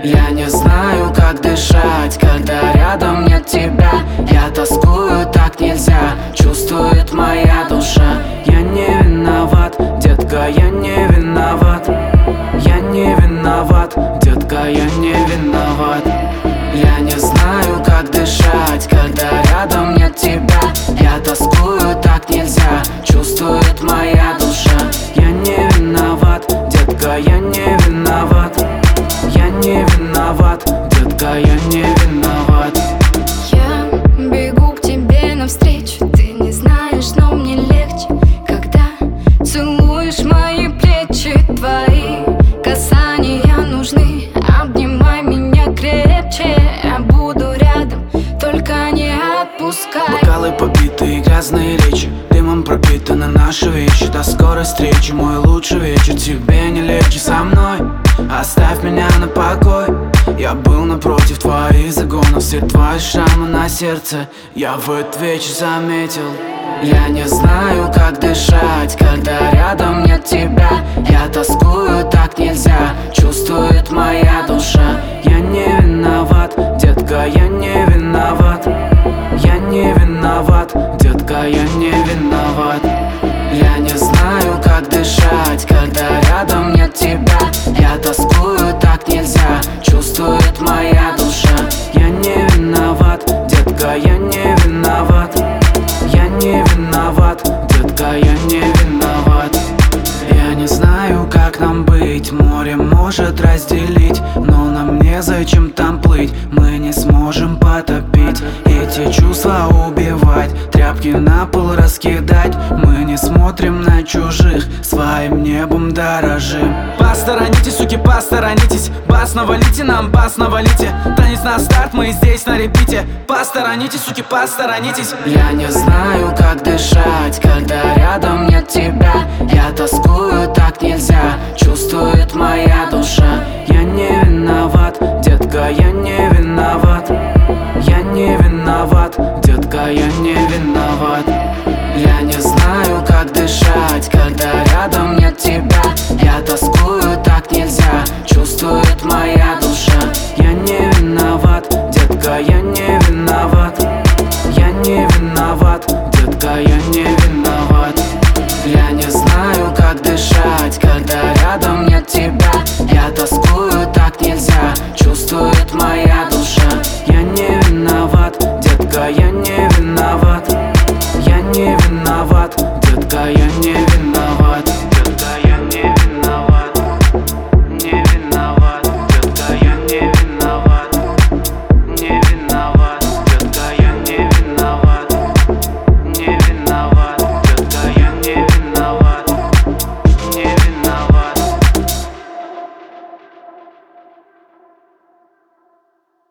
Я не знаю, как дышать, когда рядом нет тебя. Я тоскую, так нельзя, чувствует моя душа. Я не виноват, детка, я не виноват. Я не виноват, детка, я не виноват. Я не знаю, как дышать, когда рядом нет тебя. Я тоскую, так нельзя, чувствует моя душа. Я не виноват, детка, я не виноват. Я не виноват, детка, я не виноват. Я бегу к тебе навстречу, ты не знаешь, но мне легче, когда целуешь мои плечи. Твои касания нужны, обнимай меня крепче. Я буду рядом, только не отпускай. Бокалы побиты и грязные речи, дымом пропитаны наши вещи. До скорой встречи, мой лучший вечер. Тебе не легче со мной, оставь меня на покой. Я был напротив твоих загонов, все твои шрамы на сердце я в этот вечер заметил. Я не знаю, как дышать, когда рядом нет тебя. Я тоскую, так нельзя, чувствует моя душа. Я не виноват, детка, я не виноват. Я не виноват, детка, я не виноват. Я не знаю, как дышать, когда рядом нет тебя. Я тоскую, так нельзя, чувствует моя душа. Я не виноват, детка, я не виноват. Я не виноват, детка, я не виноват. Я не знаю, как нам быть, море может разделить, но нам незачем там плыть, мы не сможем потопить. Эти чувства убивать, тряпки на пол раскидать. Мы не смотрим на чужих, своим небом дорожим. Посторонитесь, суки, посторонитесь. Бас навалите нам, бас навалите. Танец на старт, мы здесь на репите. Посторонитесь, суки, посторонитесь. Я не знаю, как дышать, когда рядом нет тебя. Я тоскую, так нельзя, чувствует моя душа. Я не виноват, детка, я не виноват. Я не виноват, детка, я не виноват. Я не знаю, как дышать, когда рядом нет тебя. Я тоскую, так нельзя, чувствует моя душа. Я не виноват, детка, я не виноват. Я не виноват, детка, я не виноват. Я не знаю, как дышать, когда рядом нет тебя. Я тоскую, так нельзя, чувствует моя душа. Я не виноват, детка, я не виноват. Я не виноват, детка, я не